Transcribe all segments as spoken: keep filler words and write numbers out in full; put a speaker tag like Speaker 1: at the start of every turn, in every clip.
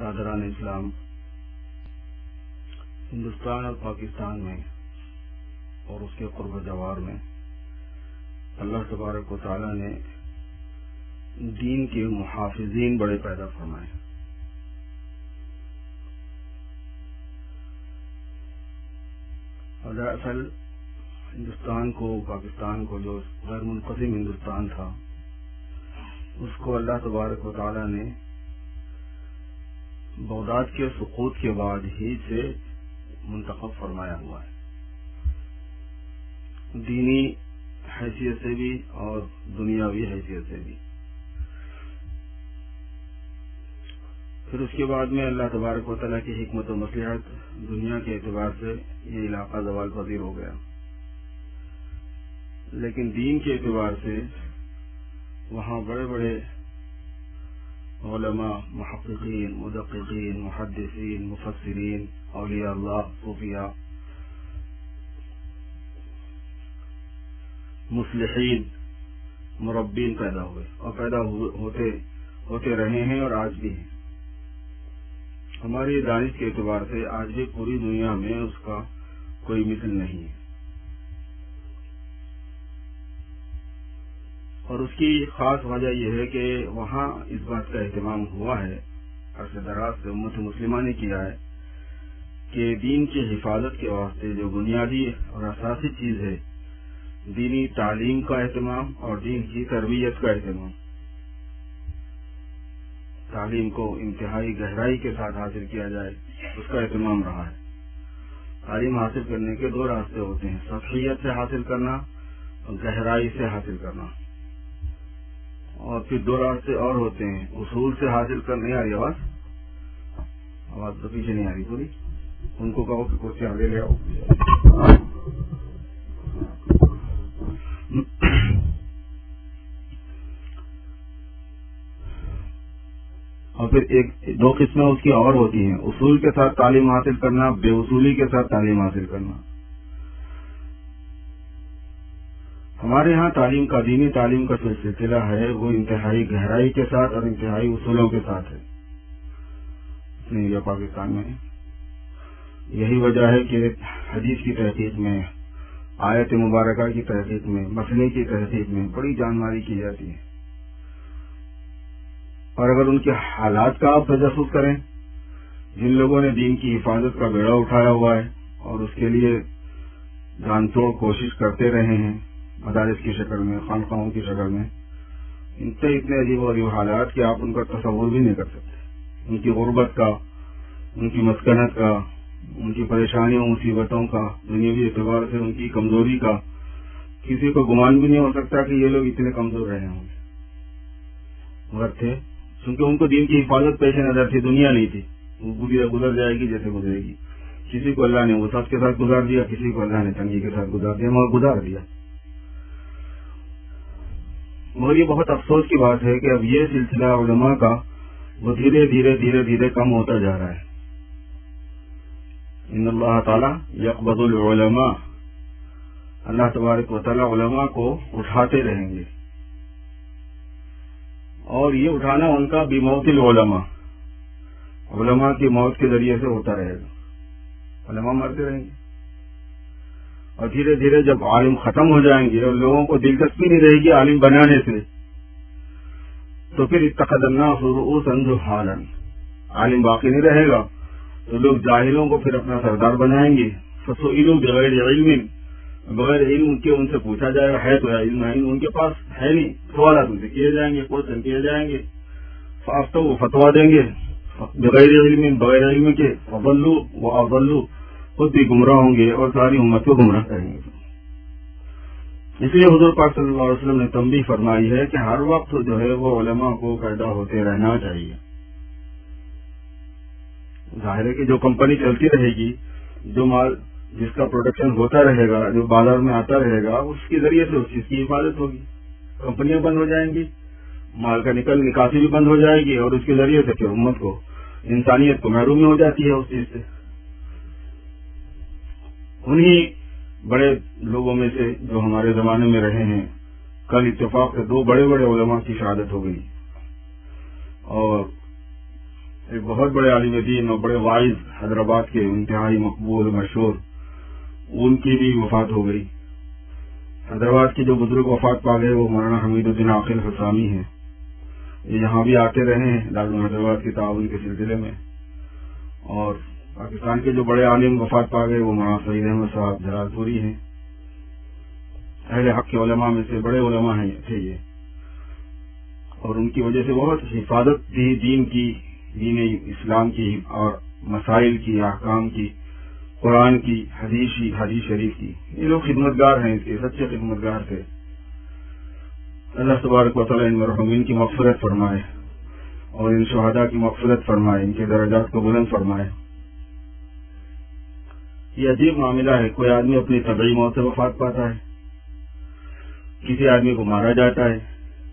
Speaker 1: برادران اسلام، ہندوستان اور پاکستان میں اور اس کے قرب و جوار میں اللہ تبارک و تعالی نے دین کے محافظین بڑے پیدا فرمائے۔ اور دراصل ہندوستان کو، پاکستان کو، جو غیر منقسم ہندوستان تھا، اس کو اللہ تبارک و تعالی نے بغداد کے سقوط کے بعد ہی سے منتخب فرمایا ہوا ہے، دینی حیثیت سے بھی اور دنیاوی حیثیت سے بھی۔ پھر اس کے بعد میں اللہ تبارک و تعالیٰ کی حکمت و مصلحت، دنیا کے اعتبار سے یہ علاقہ زوال پذیر ہو گیا، لیکن دین کے اعتبار سے وہاں بڑے بڑے علماء، محققین، مدققین، محدثین، مفسرین، اولیاء اللہ، صوفیاء، مصلحین، مربین پیدا ہوئے اور پیدا ہوتے ہوتے رہے ہیں اور آج بھی ہیں۔ ہماری دانش کے اعتبار سے آج بھی پوری دنیا میں اس کا کوئی مثل نہیں ہے، اور اس کی خاص وجہ یہ ہے کہ وہاں اس بات کا اہتمام ہوا ہے، عرصہ دراز سے امت مسلمہ نے کیا ہے کہ دین کی حفاظت کے واسطے جو بنیادی اور اساسی چیز ہے، دینی تعلیم کا اہتمام اور دین کی تربیت کا اہتمام، تعلیم کو انتہائی گہرائی کے ساتھ حاصل کیا جائے، اس کا اہتمام رہا ہے۔ تعلیم حاصل کرنے کے دو راستے ہوتے ہیں، سطحیت سے حاصل کرنا اور گہرائی سے حاصل کرنا، اور پھر دو راستے اور ہوتے ہیں، اصول سے حاصل کرنا۔ نہیں آ رہی آواز آواز تو پیچھے نہیں آ رہی پوری، ان کو کہو کہ کچھ آگے لے آؤ۔ اور پھر ایک دو قسمیں اس کی اور ہوتی ہیں، اصول کے ساتھ تعلیم حاصل کرنا، بے اصولی کے ساتھ تعلیم حاصل کرنا۔ ہمارے ہاں تعلیم کا، دینی تعلیم کا جو سلسلہ ہے وہ انتہائی گہرائی کے ساتھ اور انتہائی اصولوں کے ساتھ ہے انڈیا پاکستان میں۔ یہی وجہ ہے کہ حدیث کی تحقیق میں، آیت مبارکہ کی تحقیق میں، مسئلے کی تحقیق میں بڑی جان ماری کی جاتی ہے، اور اگر ان کے حالات کا آپ تجسس کریں، جن لوگوں نے دین کی حفاظت کا بیڑا اٹھایا ہوا ہے اور اس کے لیے جان توڑ کوشش کرتے رہے ہیں، مدارس کی شکل میں، خانقاہوں کی شکل میں، ان سے اتنے عجیب و غریب حالات کہ آپ ان کا تصور بھی نہیں کر سکتے، ان کی غربت کا، ان کی مسکنت کا، ان کی پریشانیوں مصیبتوں کا، دنیاوی اعتبار سے ان کی کمزوری کا کسی کو گمان بھی نہیں ہو سکتا کہ یہ لوگ اتنے کمزور رہے ہوں گے، مگر تھے، کیونکہ ان کو دین کی حفاظت پیش نظر تھی، دنیا نہیں تھی، وہ گزر جائے گی جیسے گزرے گی۔ کسی کو اللہ نے وسعت کے ساتھ گزار دیا، کسی کو اللہ نے تنگی کے ساتھ گزار دیا، مگر گزار دیا۔ مگر یہ بہت افسوس کی بات ہے کہ اب یہ سلسلہ علماء کا وہ دھیرے دھیرے دھیرے دھیرے کم ہوتا جا رہا ہے۔ ان اللہ تعالیٰ یقبض العلماء، اللہ تبارک و تعالیٰ علماء کو اٹھاتے رہیں گے، اور یہ اٹھانا ان کا بموت العلماء، علماء کی موت کے ذریعے سے ہوتا رہے گا، علماء مرتے رہیں گے، اور دھیرے دھیرے جب عالم ختم ہو جائیں گے اور لوگوں کو دلچسپی نہیں رہے گی عالم بنانے سے، تو پھر اتخذ الناس رؤوسا جہالا، عالم باقی نہیں رہے گا تو لوگ جاہلوں کو پھر اپنا سردار بنائیں گے۔ فسئلوا بغیر علم، بغیر علم کے ان سے پوچھا جائے گا، ہے تو ہے علم، ان کے پاس ہے نہیں، سوالات ان سے کیے جائیں گے، کوشچن کیے جائیں گے، فافتوا وہ فتوا دیں گے بغیر علم، بغیر علم کے، فضلوا واضلوا، خود بھی گمراہ ہوں گے اور ساری امت کو گمراہ کریں گے۔ اس لیے حضور پاک صلی اللہ علیہ وسلم نے تنبیہ فرمائی ہے کہ ہر وقت جو ہے وہ علماء کو پیدا ہوتے رہنا چاہیے۔ ظاہر ہے کہ جو کمپنی چلتی رہے گی، جو مال جس کا پروڈکشن ہوتا رہے گا، جو بازار میں آتا رہے گا، اس کے ذریعے سے اس چیز کی حفاظت ہوگی۔ کمپنیاں بند ہو جائیں گی، مال کا نکل نکاسی بھی بند ہو جائے گی، اور اس کے ذریعے سے پھر امت کو، انسانیت کو محرومی ہو جاتی ہے اس چیز سے۔ انہی بڑے لوگوں میں سے جو ہمارے زمانے میں رہے ہیں، کل اتفاق سے دو بڑے بڑے علماء کی شہادت ہو گئی، اور ایک بہت بڑے عالم دین اور بڑے واعظ حیدرآباد کے انتہائی مقبول مشہور، ان کی بھی وفات ہو گئی۔ حیدرآباد کے جو بزرگ وفات پا گئے وہ مولانا حمید الدین عاقل حسامی ہیں۔ یہ یہاں بھی آتے رہے ہیں دارالعلوم حیدرآباد کے تعاون کے سلسلے میں، اور پاکستان کے جو بڑے عالم وفات پا گئے وہ مولانا سعید احمد صاحب جلال پوری ہیں۔ اہل حق کے علماء میں سے بڑے علماء ہیں تھے یہ، اور ان کی وجہ سے بہت حفاظت تھی دین کی، دین اسلام کی اور مسائل کی، احکام کی، قرآن کی، حدیث کی، حدیث شریف کی۔ یہ لوگ خدمتگار ہیں، اس کے سچے خدمتگار تھے۔ اللہ تبارک و تعالیٰ ان مرحومین کی مغفرت فرمائے اور ان شہداء کی مغفرت فرمائے، ان کے درجات کو بلند فرمائے۔ یہ عجیب معاملہ ہے، کوئی آدمی اپنی طبعی موت سے وفات پاتا ہے، کسی آدمی کو مارا جاتا ہے،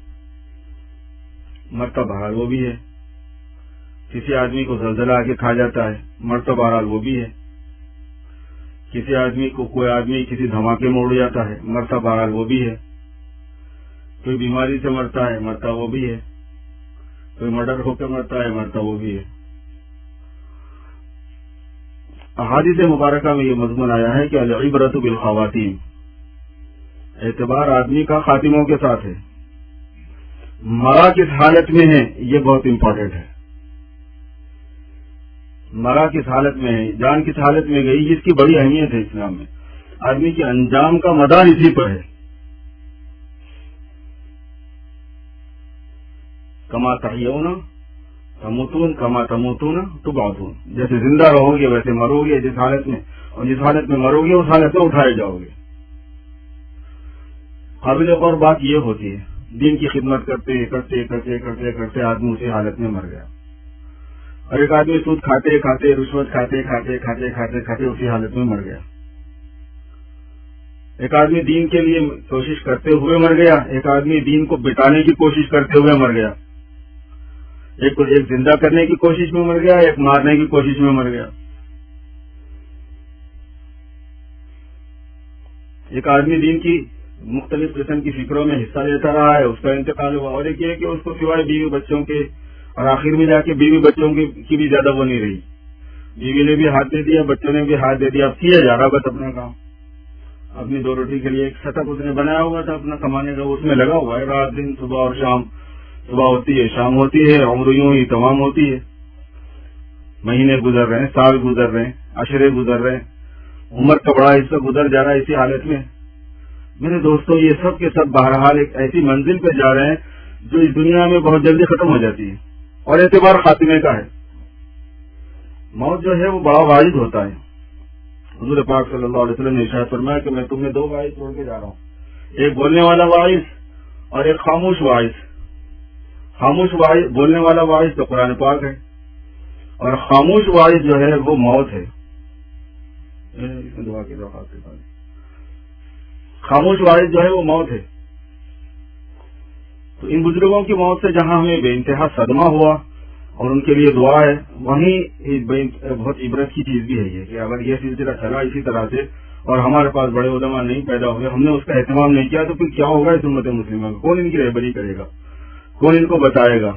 Speaker 1: مرتا بہرحال وہ بھی ہے، کسی آدمی کو زلزلہ آ کے کھا جاتا ہے، مرتا بہرحال وہ بھی ہے، کسی آدمی کو کوئی آدمی کسی دھماکے میں اڑ جاتا ہے، مرتا بہرحال وہ بھی ہے، کوئی بیماری سے مرتا ہے، مرتا وہ بھی ہے، کوئی مرڈر ہو کے مرتا ہے، مرتا وہ بھی ہے۔ احادیث مبارکہ میں یہ مضمون آیا ہے کہ العبرۃ بالخواتیم، اعتبار آدمی کا خاتموں کے ساتھ ہے، مرا کس حالت میں ہے یہ بہت امپورٹنٹ ہے۔ مرا کس حالت میں ہے، جان کس حالت میں گئی، اس کی بڑی اہمیت ہے اسلام میں۔ آدمی کے انجام کا مدار اسی پر ہے۔ کما تحیون تموتون کما تموتون تبعثون، جیسے زندہ رہو گے ویسے مرو گے، جس حالت میں اور جس حالت میں مرو گے اس حالت میں اٹھائے جاؤ گے۔ قابل غور بات یہ ہوتی ہے، دین کی خدمت کرتے کرتے کرتے کرتے کرتے آدمی اسی حالت میں مر گیا، اور ایک آدمی سود کھاتے کھاتے رشوت کھاتے کھاتے کھاتے کھاتے کھاتے اسی حالت میں مر گیا۔ ایک آدمی دین کے لیے کوشش کرتے ہوئے مر گیا، ایک آدمی دین کو بٹانے کی کوشش کرتے ہوئے مر گیا، ایک کو ایک زندہ کرنے کی کوشش میں مر گیا، ایک مارنے کی کوشش میں مر گیا۔ ایک آدمی دین کی مختلف قسم کی فکروں میں حصہ لیتا رہا ہے، اس کا انتقال ہوا، اور ایک یہ کہ اس کو سوائے بیوی بچوں کے، اور آخر میں جا کے بیوی بچوں کی بھی زیادہ وہ نہیں رہی، بیوی نے بھی ہاتھ دے دیا، بچوں نے بھی ہاتھ دے دیا، اب کیا جا رہا بس اپنا کام، اپنی دو روٹی کے لیے ایک سیٹ اپ اس نے بنایا ہوا تھا اپنا کمانے کا، اس میں لگا ہوا ہے رات دن، صبح اور شام، صبح ہوتی ہے شام ہوتی ہے، عمر یوں ہی تمام ہوتی ہے، مہینے گزر رہے ہیں، سال گزر رہے ہیں، عشرے گزر رہے ہیں، عمر کا بڑا حصہ گزر جا رہا ہے اسی حالت میں۔ میرے دوستوں یہ سب کے سب بہرحال ایک ایسی منزل پہ جا رہے ہیں جو اس دنیا میں بہت جلدی ختم ہو جاتی ہے، اور اعتبار خاتمے کا ہے۔ موت جو ہے وہ بڑا واعظ ہوتا ہے۔ حضور پاک صلی اللہ علیہ وسلم نے ارشاد فرمایا کہ میں تمہیں دو واعظ چھوڑ کے جا رہا ہوں، ایک بولنے والا واعظ اور ایک خاموش واعظ۔ خاموش واعظ، بولنے والا واعظ تو قرآن پاک ہے، اور خاموش واعظ جو ہے وہ موت ہے۔ دعا کی درخواست کے بعد خاموش واعظ جو ہے وہ موت ہے۔ تو ان بزرگوں کی موت سے جہاں ہمیں بے انتہا صدمہ ہوا اور ان کے لیے دعا ہے، وہیں بہت عبرت کی چیز بھی ہے یہ کہ اگر یہ سلسلہ چلا اسی طرح سے اور ہمارے پاس بڑے علماء نہیں پیدا ہوئے، ہم نے اس کا اہتمام نہیں کیا، تو پھر کیا ہوگا اس امت مسلمہ کا؟ کون ان کی رہبری کرے گا؟ کون ان کو بتائے گا؟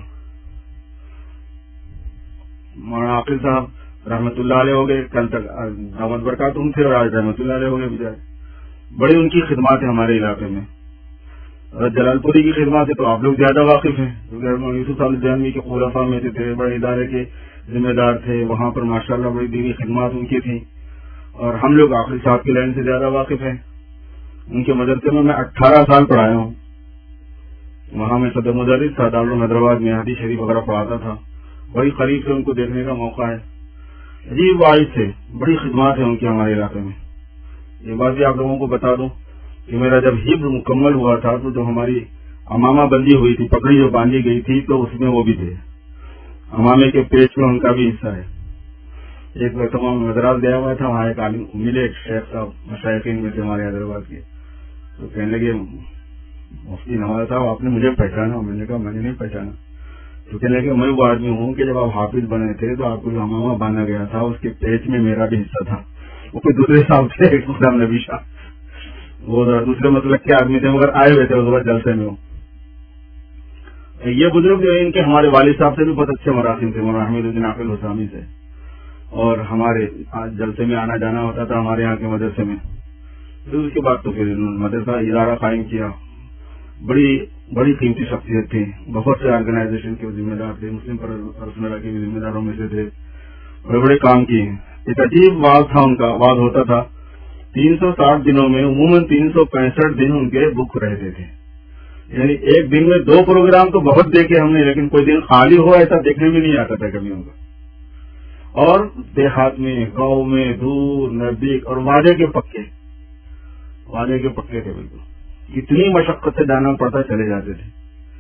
Speaker 1: مولانا عاقل صاحب رحمۃ اللہ علیہ ہو گئے، کل تک دعوت برکاتہم تھے اور آج رحمۃ اللہ علیہ ہو گئے بجائے۔ بڑی ان کی خدمات ہیں ہمارے علاقے میں، اور جلال پوری کی خدمات سے تو آپ لوگ زیادہ واقف ہیں، کیونکہ یوسف صاحب جانوی کے خلفاء میں سے تھے، بڑے ادارے کے ذمہ دار تھے، وہاں پر ماشاءاللہ بڑی دینی خدمات ان کی تھیں، اور ہم لوگ عاقل صاحب کی لائن سے زیادہ واقف ہیں۔ ان کے مدرسے میں میں اٹھارہ سال پڑھایا ہوں، وہاں میں صدر مدرس تھا، دارالعلوم حیدرآباد میں حدیث شریف وغیرہ پڑھاتا تھا، بڑی قریب سے ان کو دیکھنے کا موقع ہے۔ عجیب واعظ تھے، بڑی خدمات ہیں ان کی ہمارے علاقے میں۔ یہ بات بھی آپ لوگوں کو بتا دوں کہ میرا جب حفظ مکمل ہوا تھا تو جو ہماری امامہ بندی ہوئی تھی، پگڑی جو باندھی گئی تھی، تو اس میں وہ بھی تھے، امامے کے پیچ میں ان کا بھی حصہ ہے۔ ایک مرتبہ میں مدراس گیا ہوا تھا، وہاں ایک عالم ملے، ایک شیخ صاحب مشائخین میں تھے ہمارے حیدرآباد کے، تو کہنے لگے مفتی نواز صاحب آپ نے مجھے پہچانا؟ میں نے کہا میں نے نہیں پہچانا۔ تو کہنے لگے میں وہ آدمی ہوں کہ جب آپ حافظ بنے تھے تو آپ کو جو امامہ باندھا گیا تھا اس کے پیچ میں میرا بھی حصہ تھا۔ وہ کوئی دوسرے صاحب تھے، غلام نبی شاہ، وہ دوسرے مسلک کے آدمی تھے، مگر آئے ہوئے تھے اس وقت جلسے میں۔ یہ بزرگ جو ہے ان کے ہمارے والد صاحب سے بھی بہت اچھے مراسم تھے، مولانا حمید الدین عاقل حسامی سے، اور ہمارے جلسے میں آنا جانا ہوتا تھا ہمارے یہاں کے مدرسے میں. پھر اس کے بعد تو پھر انہوں نے مدرسہ ادارہ قائم کیا. بڑی بڑی قیمتی شخصیت تھی، بہت سے آرگنائزیشن کے ذمہ دار تھے، مسلم پرسنل کے بھی ذمہ داروں میں سے تھے، بڑے بڑے کام کیے. ایک عجیب واز تھا ان کا، واز ہوتا تھا تین سو ساٹھ دنوں میں عموماً تین سو پینسٹھ دن ان کے بک رہتے تھے. یعنی ایک دن میں دو پروگرام تو بہت دیکھے ہم نے، لیکن کوئی دن خالی ہو ایسا دیکھنے میں نہیں آتا تھا کبھی ان کا. اور دیہات میں، گاؤں میں، دور نزدیک، اور وعدے کے پکے، وعدے کے پکے تھے بالکل. کتنی مشقت سے جانا پڑتا چلے جاتے تھے.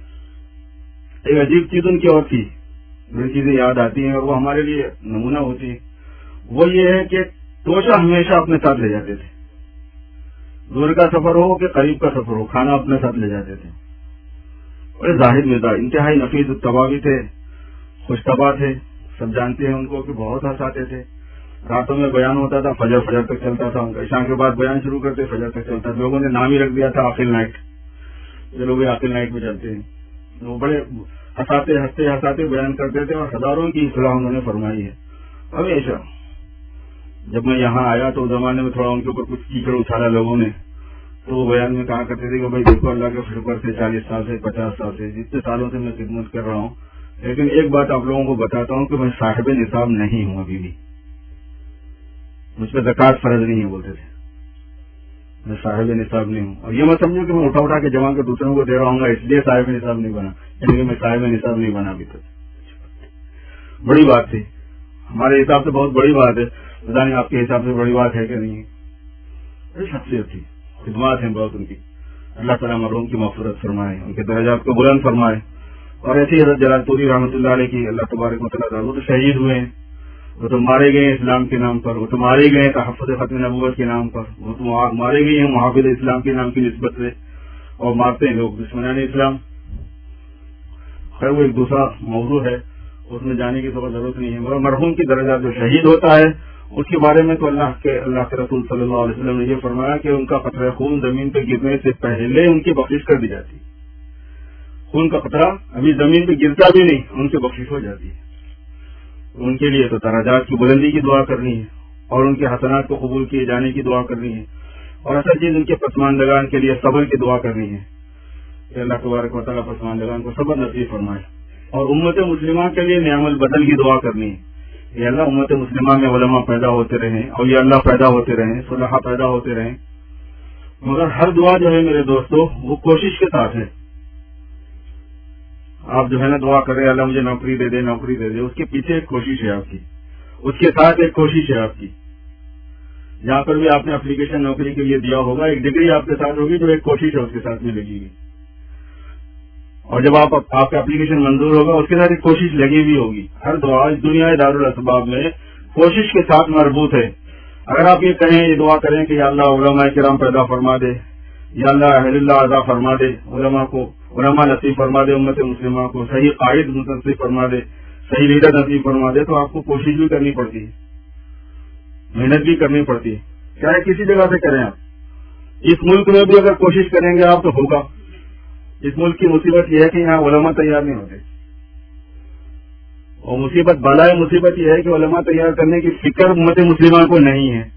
Speaker 1: ایک عجیب چیز ان کی اور تھی، جو چیزیں یاد آتی ہیں اور وہ ہمارے لیے نمونہ ہوتی ہیں، وہ یہ ہے کہ توشہ ہمیشہ اپنے ساتھ لے جاتے تھے. دور کا سفر ہو کہ قریب کا سفر ہو، کھانا اپنے ساتھ لے جاتے تھے. بڑے زاہد مزاج، انتہائی نفیس الطبع بھی تھے، خوش طبع تھے. سب جانتے ہیں ان کو کہ بہت ہنساتے تھے. راتوں میں بیان ہوتا تھا، فجر فجر تک چلتا تھا ان کا. عشاء کے بعد بیان شروع کرتے، فجر تک چلتا. لوگوں نے نام ہی رکھ دیا تھا عاقل نائٹ، جو لوگ عاقل نائٹ میں چلتے ہیں. وہ بڑے ہنساتے ہنستے ہنساتے بیان کرتے تھے، اور ہزاروں کی اصلاح انہوں نے فرمائی ہے ہمیشہ. جب میں یہاں آیا تو زمانے میں تھوڑا ان کے اوپر کچھ کیچڑ اچھالا لوگوں نے، تو وہ بیان میں کہا کرتے تھے کہ بھائی دیکھو اللہ کے شکر سے چالیس سال سے پچاس سال سے جتنے سالوں سے میں خدمت کر رہا ہوں، لیکن ایک بات آپ لوگوں کو بتاتا ہوں کہ میں صاحب نصاب نہیں ہوں ابھی بھی. مجھ پہ زکوٰۃ فرض نہیں ہے بولتے تھے، میں صاحب نصاب نہیں ہوں. اور یہ میں سمجھوں کہ میں اٹھا اٹھا کے جمع کے دوسروں کو دے رہا ہوں گا اس لیے صاحب نصاب نہیں بنا، یعنی کہ میں صاحب نصاب نہیں بنا ابھی تک. بڑی بات تھی ہمارے حساب سے، بہت بڑی بات ہے. پتا نہیں آپ کے حساب سے بڑی بات ہے کہ نہیں. بڑی شخصیت تھی، خدمات ہیں بہت ان کی. اللہ تعالیٰ مرحوم کی مغفرت فرمائے، ان کے درجات کو بلند فرمائے. اور ایسی حضرت جلال پوری رحمۃ اللہ علیہ کی اللہ تبارک و تعالیٰ، وہ تو شہید ہوئے ہیں، وہ تو مارے گئے ہیں اسلام کے نام پر، وہ تو مارے گئے ہیں تحفظ ختم نبوت کے نام پر، وہ تو مارے گئے ہیں محافظ اسلام کے نام کی نسبت سے، اور مارتے ہیں لوگ دشمنان اسلام. خیر وہ ایک دوسرا موضوع ہے، اس میں جانے کی تو ضرورت نہیں ہے. مگر مرحوم کی درجات جو شہید ہوتا ہے اس کے بارے میں تو اللہ کے اللہ کے رسول صلی اللہ علیہ وسلم نے یہ فرمایا کہ ان کا قطرہ خون زمین پہ گرنے سے پہلے ان کی بخشش کر دی جاتی. خون کا قطرہ ابھی زمین پہ گرتا بھی نہیں، ان کی بخشش ہو جاتی ہے. ان کے لیے تو درجات کی بلندی کی دعا کرنی ہے، اور ان کے حسنات کو قبول کیے جانے کی دعا کرنی ہے، اور اصل چیز ان کے پسماندگان کے لیے صبر کی دعا کرنی ہے کہ اللہ تبارک و تعالیٰ پسماندگان کو صبر نصیب فرمائے. اور امت مسلمہ کے لیے نعم البدل کی دعا کرنی ہے. یہ اللہ امت مسلمہ میں علماء پیدا ہوتے رہیں، اور یہ اللہ پیدا ہوتے رہیں، صلحاء پیدا ہوتے رہیں. مگر ہر دعا جو ہے میرے دوستو وہ کوشش کے ساتھ ہے. آپ جو ہے نا دعا کر رہے ہیں اللہ مجھے نوکری دے دے نوکری دے دے، اس کے پیچھے ایک کوشش ہے آپ کی، اس کے ساتھ ایک کوشش ہے آپ کی. جہاں پر بھی آپ نے اپلیکیشن نوکری کے لیے دیا ہوگا، ایک ڈگری آپ کے ساتھ ہوگی جو ایک کوشش ہے اس کے ساتھ میں لگی گی. اور جب آپ آپ کا اپلیکیشن منظور ہوگا اس کے ساتھ ایک کوشش لگی ہوئی ہوگی. ہر دعا اس دنیا دارالاسباب میں کوشش کے ساتھ مربوط ہے. اگر آپ یہ کہیں، یہ دعا کریں کہ یا اللہ علماء کرام پیدا فرما دے، یا اللہ اہل اللہ عطا فرما دے، علماء کو علماء نصیب فرما دے، امت مسلمہ کو صحیح قائد نصیب فرما دے، صحیح لیڈر نصیب فرما دے، تو آپ کو کوشش بھی کرنی پڑتی ہے، محنت بھی کرنی پڑتی ہے، چاہے کسی جگہ سے کریں آپ. اس ملک میں بھی اگر کوشش کریں گے آپ تو ہوگا. اس ملک کی مصیبت یہ ہے کہ یہاں علماء تیار نہیں ہوتے، اور مصیبت بالائے مصیبت یہ ہے کہ علماء تیار کرنے کی فکر امت مسلمہ کو نہیں ہے.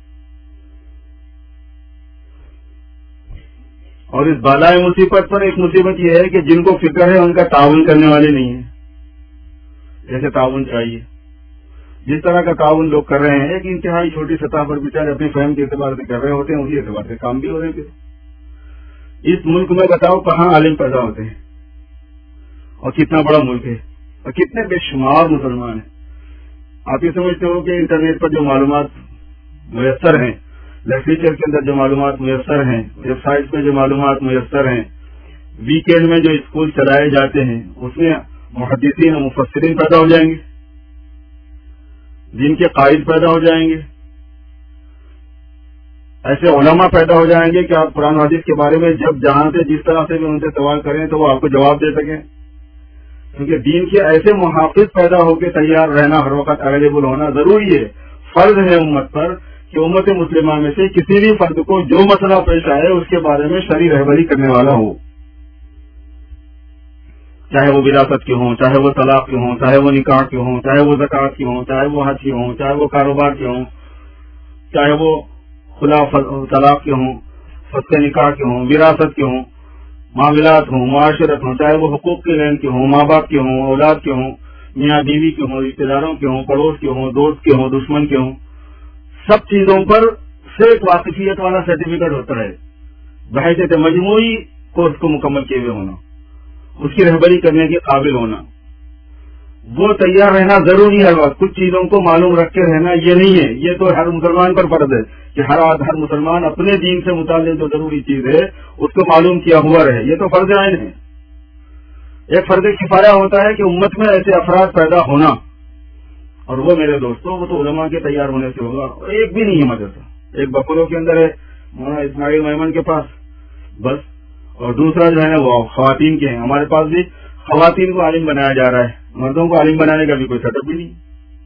Speaker 1: اور اس بالائے مصیبت پر ایک مصیبت یہ ہے کہ جن کو فکر ہے ان کا تعاون کرنے والے نہیں ہیں. جیسے تعاون چاہیے، جس طرح کا تعاون لوگ کر رہے ہیں ایک انتہائی چھوٹی سطح پر بیچارے اپنی فہم کے اعتبار سے کر رہے ہوتے ہیں، اسی اعتبار سے کام بھی ہو رہے ہیں. اس ملک میں بتاؤ کہاں عالم پیدا ہوتے ہیں، اور کتنا بڑا ملک ہے، اور کتنے بے شمار مسلمان ہیں. آپ یہ سمجھتے ہو کہ انٹرنیٹ پر جو معلومات میسر ہیں، لٹریچر کے اندر جو معلومات میسر ہیں، ویب سائٹ پہ جو معلومات میسر ہیں، ویکینڈ میں جو اسکول چلائے جاتے ہیں اس میں محدثین و مفسرین پیدا ہو جائیں گے، دین کے قائد پیدا ہو جائیں گے، ایسے علماء پیدا ہو جائیں گے کہ آپ قرآن و حدیث کے بارے میں جب جہاں سے جس طرح سے بھی ان سے سوال کریں تو وہ آپ کو جواب دے سکیں. کیونکہ دین کے ایسے محافظ پیدا ہو کے تیار رہنا، ہر وقت اویلیبل ہونا ضروری ہے. فرض ہے امت پر کہ امت مسلمہ میں سے کسی بھی فرد کو جو مسئلہ پیش آئے اس کے بارے میں شرعی رہبری کرنے والا ہو. چاہے وہ وراثت کے ہوں، چاہے وہ طلاق کے ہوں، چاہے وہ نکاح کے ہوں، چاہے وہ زکوٰۃ کے ہوں، چاہے وہ حج کے ہوں، چاہے وہ کاروبار کے ہوں، چاہے وہ خلا طلاق کے ہوں، فسخ نکاح کے ہوں، وراثت کے ہوں، معاملات ہوں، معاشرت ہوں، چاہے وہ حقوق کے لین کے ہوں، ماں باپ کے ہوں، اولاد کے ہوں، میاں بیوی کے ہوں، رشتے داروں کے ہوں، پڑوس کے ہوں، دوست کے ہوں، دشمن کے ہوں، سب چیزوں پر سے ایک واقفیت والا سرٹیفکیٹ ہوتا ہے، بحیثیت مجموعی کورس کو مکمل کیے ہوئے ہونا، اس کی رہبری کرنے کے قابل ہونا، وہ تیار رہنا ضروری ہے. وقت کچھ چیزوں کو معلوم رکھ کے رہنا یہ نہیں ہے، یہ تو ہر مسلمان پر فرض ہے کہ ہر ہر مسلمان اپنے دین سے متعلق جو ضروری چیز ہے اس کو معلوم کیا ہوا رہے، یہ تو فرض عین ہے. ایک فرض کفایہ ہوتا ہے کہ امت میں ایسے افراد پیدا ہونا، اور وہ میرے دوستوں وہ تو علماء کے تیار ہونے سے ہوگا. ایک بھی نہیں ہے مدرسہ، ایک بکولوں کے اندر ہے مولانا اسماعیل میمن کے پاس بس، اور دوسرا جو ہے نا وہ خواتین کے ہیں. ہمارے پاس بھی خواتین کو عالم بنایا جا رہا ہے، مردوں کو عالم بنانے کا بھی کوئی سیٹ اپ بھی نہیں.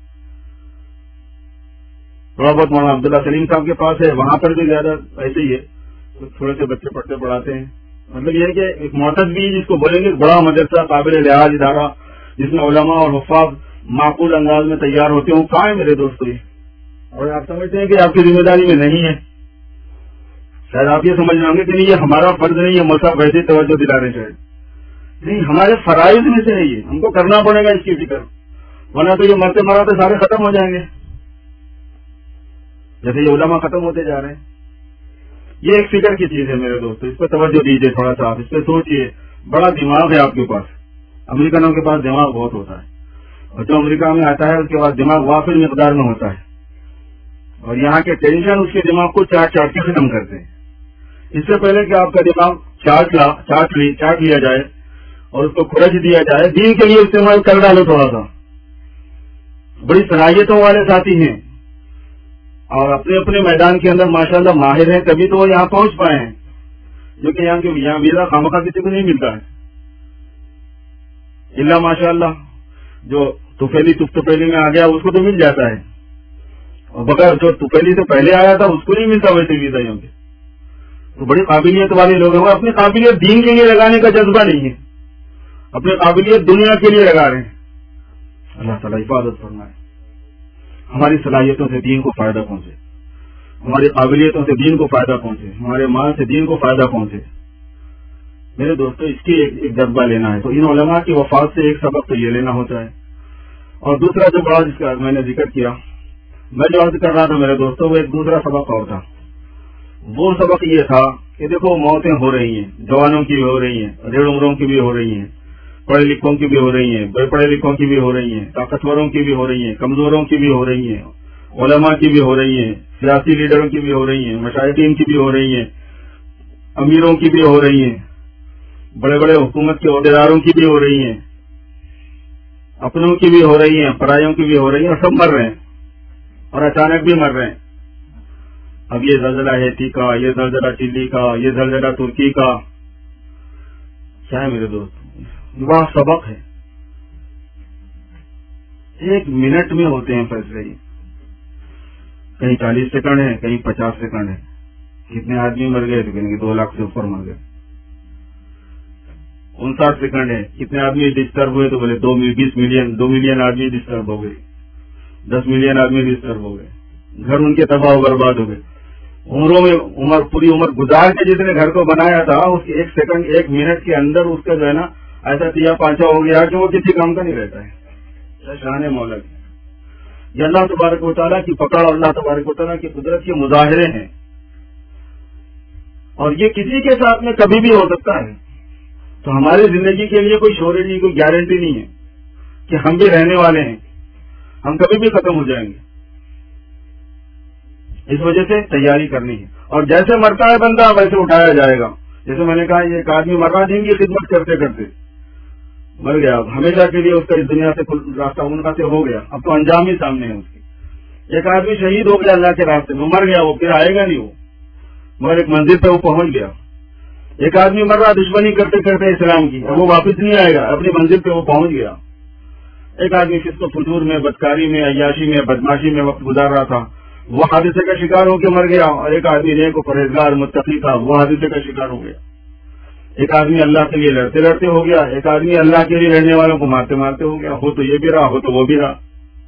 Speaker 1: تھوڑا بہت مولانا عبداللہ سلیم صاحب کے پاس ہے، وہاں پر بھی زیادہ ایسے ہی ہے، تھوڑے سے بچے پڑھتے پڑھاتے ہیں. مطلب یہ ہے کہ ایک معتد بھی جس کو بولیں گے بڑا مدرسہ قابل لحاظ ادارہ جس میں علماء اور حفاظ معقول انداز میں تیار ہوتے ہوں، کہاں ہے میرے دوستوں یہ؟ اور آپ سمجھتے ہیں کہ آپ کی ذمہ داری میں نہیں ہے. شاید آپ یہ سمجھ رہے ہوں گے کہ نہیں یہ ہمارا فرض نہیں ہے، مذہب ویسے توجہ دلانے چاہیے. نہیں، ہمارے فرائض میں سے ہے، یہ ہم کو کرنا پڑے گا اس کی فکر، ورنہ تو یہ مرتے مراتے سارے ختم ہو جائیں گے جیسے یہ علماء ختم ہوتے جا رہے ہیں. یہ ایک فکر کی چیز ہے میرے دوستو، اس پہ توجہ دیجیے، تھوڑا سا آپ اس پہ سوچیے. بڑا دماغ ہے آپ کے پاس، امریکنوں کے پاس دماغ بہت ہوتا ہے، اور جو امریکہ میں آتا ہے اس کے پاس دماغ وافر مقدار میں ہوتا ہے، اور یہاں کے ٹینشن اس کے دماغ کو چاٹ چاٹ کے ختم کرتے ہیں. اس سے پہلے کہ آپ کا دماغ چاٹ لا چاٹ لی چاٹ لیا جائے اور اس کو کھرچ دیا جائے، دین کے لیے استعمال کر ڈالو تھوڑا سا. بڑی صلاحیتوں والے ساتھی ہیں اور اپنے اپنے میدان کے اندر ماشاءاللہ ماہر ہیں، تبھی تو وہ یہاں پہنچ پائے ہیں، جو کہ یہاں کے یہاں ویزا خامخواہ کسی کو نہیں ملتا ہے. اللہ ماشاءاللہ جو توفیلی تف توفیلی میں آ گیا اس کو تو مل جاتا ہے، اور بغیر جو توفیلی سے پہلے آیا تھا اس کو نہیں ملتا ویسے ویزا یہاں پہ. تو بڑی قابلیت والے لوگ ہیں، وہ اپنی قابلیت دین کے لیے لگانے کا جذبہ نہیں ہے، اپنی قابلیت دنیا کے لیے لگا رہے ہیں. اللہ تعالیٰ حفاظت فرمائے، ہماری صلاحیتوں سے دین کو فائدہ پہنچے، ہماری قابلیتوں سے دین کو فائدہ پہنچے، ہمارے مال سے دین کو فائدہ پہنچے. میرے دوستو اس کی ایک, ایک جذبہ لینا ہے. تو ان علماء کی وفات سے ایک سبق تو یہ لینا ہوتا ہے، اور دوسرا جو بات جس کا میں نے ذکر کیا، میں جو عرض کر رہا تھا میرے دوستو، وہ ایک دوسرا سبق اور تھا. وہ سبق یہ تھا کہ دیکھو موتیں ہو رہی ہیں، جوانوں کی بھی ہو رہی ہیں، ریڑھ عمروں کی بھی ہو رہی ہیں، پڑھے لکھوں کی بھی ہو رہی ہیں، بے پڑھے لکھوں کی بھی ہو رہی ہیں، طاقتوروں کی بھی ہو رہی ہیں، کمزوروں کی بھی ہو رہی ہیں، علماء کی بھی ہو رہی ہیں، سیاسی لیڈروں کی بھی ہو رہی ہیں، مشاہدین کی بھی ہو رہی ہیں، امیروں کی بھی ہو رہی ہیں، بڑے بڑے حکومت کے عہدیداروں کی بھی ہو رہی ہیں، اپنوں کی بھی ہو رہی ہیں، پرایوں کی بھی ہو رہی ہیں، اور سب مر رہے ہیں، اور اچانک بھی مر رہے ہیں. اب یہ زلزلہ ہیتی کا، یہ زلزلہ چلی کا، یہ زلزلہ ترکی کا، کیا ہے میرے دوست؟ واہ سبق ہے. ایک منٹ میں ہوتے ہیں فیصلے، کہیں چالیس سیکنڈ ہے، کہیں پچاس سیکنڈ ہے. کتنے آدمی مر گئے تو کہیں گے دو لاکھ سے اوپر مر گئے. انسٹھ سیکنڈ ہے، کتنے آدمی ڈسٹرب ہوئے تو بولے دو بیس ملین دو ملین آدمی ڈسٹرب ہو گئے، دس ملین آدمی ڈسٹرب ہو گئے، گھر ان کے تباہ و برباد ہو گئے. عمروں میں عمر پوری عمر گزار کے جس نے گھر کو بنایا تھا اس کے ایک سیکنڈ ایک منٹ کے اندر اس کا جو ہے نا ایسا تیا پانچا ہو گیا کہ وہ کسی کام کا نہیں رہتا ہے. شان مولا کی یہ اللہ تبارک و تعالیٰ کی پکڑ، اللہ تبارک و تعالیٰ کی قدرت کے مظاہرے ہیں، اور یہ کسی کے ساتھ میں کبھی بھی ہو سکتا ہے. تو ہماری زندگی کے لیے کوئی شورٹی کوئی گارنٹی نہیں ہے کہ ہم بھی رہنے والے ہیں، ہم کبھی بھی ختم ہو جائیں گے. اس وجہ سے تیاری کرنی ہے، اور جیسے مرتا ہے بندہ ویسے اٹھایا جائے گا. جیسے میں نے کہا یہ ایک آدمی مر رہا دین کی خدمت کرتے کرتے مر گیا، اب ہمیشہ کے لیے اس کا اس دنیا سے راستہ ان کا سے ہو گیا، اب تو انجام ہی سامنے ہے اس کی. ایک آدمی شہید ہو گیا اللہ کے راستے میں، مر گیا، وہ پھر آئے گا نہیں، وہ مگر ایک منزل پہ وہ پہنچ گیا. ایک آدمی مر رہا دشمنی کرتے کرتے اسلام کی، اب وہ واپس نہیں آئے گا، اپنی منزل پہ وہ پہنچ گیا. ایک آدمی فسق و فجور میں، بدکاری میں، عیاشی میں، بدماشی میں وقت گزار رہا تھا، وہ حادثے کا شکار ہو کے مر گیا. اور ایک آدمی نیک و پرہیزگار متقی تھا، وہ حادثے کا شکار ہو گیا. ایک آدمی اللہ کے لیے لڑتے لڑتے ہو گیا، ایک آدمی اللہ کے لیے لڑنے والوں کو مارتے مارتے ہو گیا. ہو تو یہ بھی رہا، ہو تو وہ بھی رہا.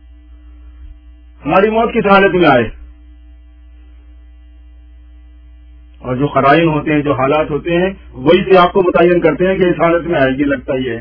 Speaker 1: ہماری موت کس حالت میں آئے، اور جو قرائن ہوتے ہیں، جو حالات ہوتے ہیں، وہی سے آپ کو متعین کرتے ہیں کہ اس حالت میں آئے گی. لگتا ہی ہے.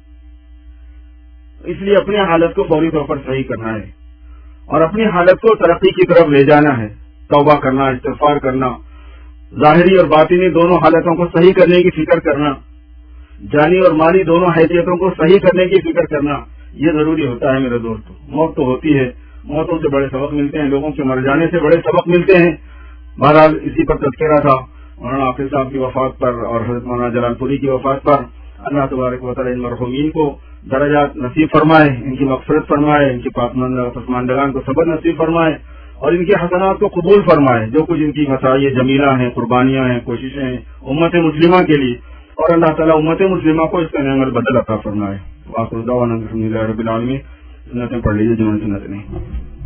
Speaker 1: اس لیے اپنی حالت کو فوری طور پر صحیح کرنا ہے اور اپنی حالت کو ترقی کی طرف لے جانا ہے. توبہ کرنا، استغفار کرنا، ظاہری اور باطنی دونوں حالتوں کو صحیح کرنے کی فکر کرنا، جانی اور مالی دونوں حیثیتوں کو صحیح کرنے کی فکر کرنا، یہ ضروری ہوتا ہے میرے دوستو. موت تو ہوتی ہے، موتوں سے بڑے سبق ملتے ہیں، لوگوں کے مر جانے سے بڑے سبق ملتے ہیں. بہرحال اسی پر تذکرہ تھا مولانا حافظ صاحب کی وفات پر اور حضرت مولانا جلال پوری کی وفات پر. اللہ تبارک و تعالی ان مرحومین کو درجات نصیب فرمائے، ان کی مغفرت فرمائے، ان کی پسماندگان کو صبر نصیب فرمائے اور ان کے حسنات کو قبول فرمائے. جو کچھ ان کی مسائل جمیلہ ہیں، قربانیاں ہیں، کوششیں ہیں امت مسلمہ کے لیے، اور اللہ تعالیٰ امت مسلمہ کو اس کا نعمت بدل عطا فرمائے. وآخر دعوانا الحمد للہ رب العالمین. سنتیں پڑھ لیجیے جنہوں نے سنت نہیں.